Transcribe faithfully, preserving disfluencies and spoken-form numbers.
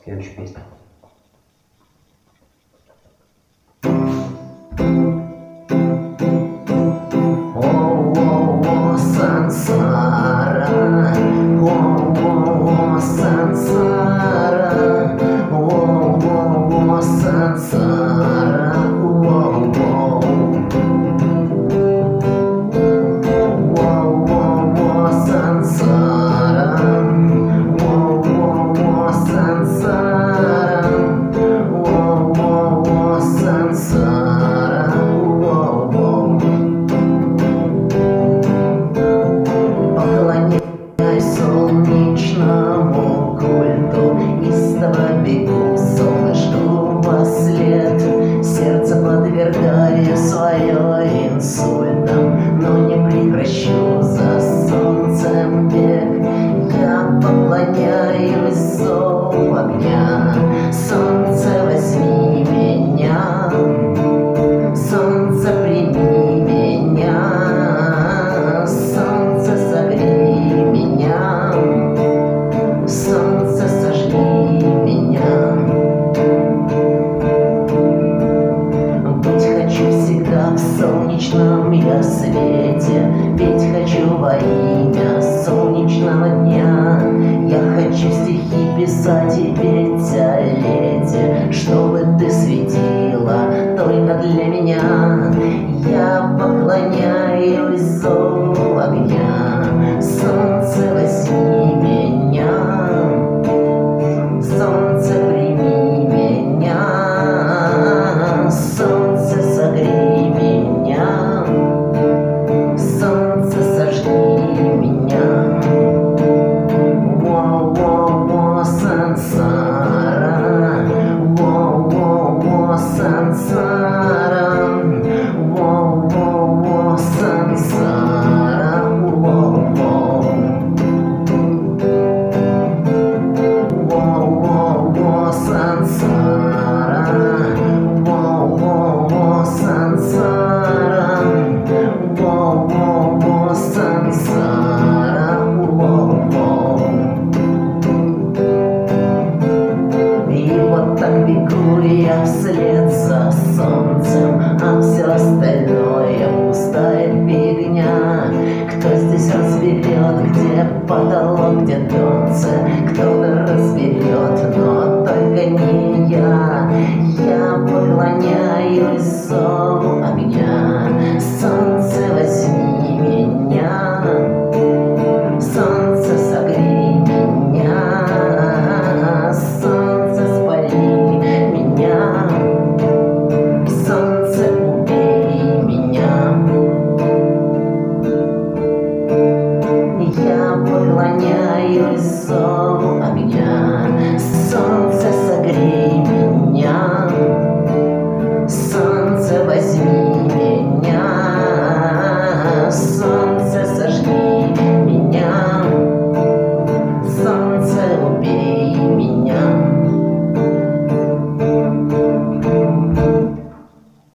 Следующая песня. О-о-о, сансара, о-о-о, сансара, о-о-о, сансара, о-о-о, о-о-о, сансара, о-о-о, сансара, о-о-о, сансара, о-о-о. Поклоняюсь солнечному культу, истово бегу солнышку вослед. Сердце подвергаю свое инсультам, но не прекращу за солнцем бег. Я поклоняюсь зову огня, солнце, возьми меня, солнце, прими меня. Солнце, сожги меня. Быть хочу всегда в солнечном я свете, петь хочу во имя солнечного дня. Я хочу стихи писать и петь о лете, чтобы ты светила только для меня. Я поклоняюсь зову огня, солнце, возьми меня, солнце, прими меня, солнце, согрей меня, солнце, сожги меня. Во-во-во, сансара, во-во-во, сансара, во-во-во, сансара, во-во. Во-во-во, сансара, во-во-во, сансара, во-во-во, сансара, во-во. И вот так бегу я вслед за солнцем, а все остальное пустая фигня. Кто здесь разберет, где потолок, где донце, кто-то разберет, но только не я. Я поклоняюсь зову